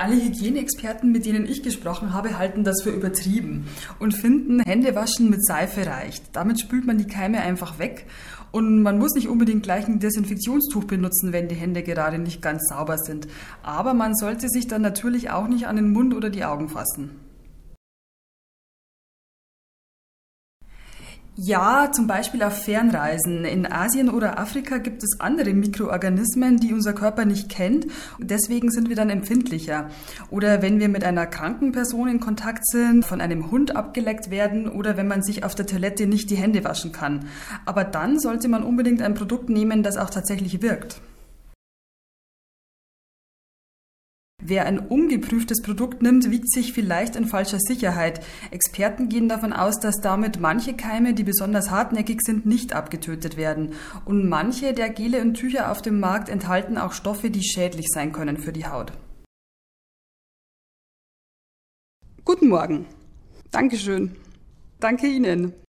Alle Hygieneexperten, mit denen ich gesprochen habe, halten das für übertrieben und finden, Händewaschen mit Seife reicht. Damit spült man die Keime einfach weg und man muss nicht unbedingt gleich ein Desinfektionstuch benutzen, wenn die Hände gerade nicht ganz sauber sind. Aber man sollte sich dann natürlich auch nicht an den Mund oder die Augen fassen. Ja, zum Beispiel auf Fernreisen. In Asien oder Afrika gibt es andere Mikroorganismen, die unser Körper nicht kennt. Deswegen sind wir dann empfindlicher. Oder wenn wir mit einer kranken Person in Kontakt sind, von einem Hund abgeleckt werden oder wenn man sich auf der Toilette nicht die Hände waschen kann. Aber dann sollte man unbedingt ein Produkt nehmen, das auch tatsächlich wirkt. Wer ein ungeprüftes Produkt nimmt, wiegt sich vielleicht in falscher Sicherheit. Experten gehen davon aus, dass damit manche Keime, die besonders hartnäckig sind, nicht abgetötet werden. Und manche der Gele und Tücher auf dem Markt enthalten auch Stoffe, die schädlich sein können für die Haut. Guten Morgen. Dankeschön. Danke Ihnen.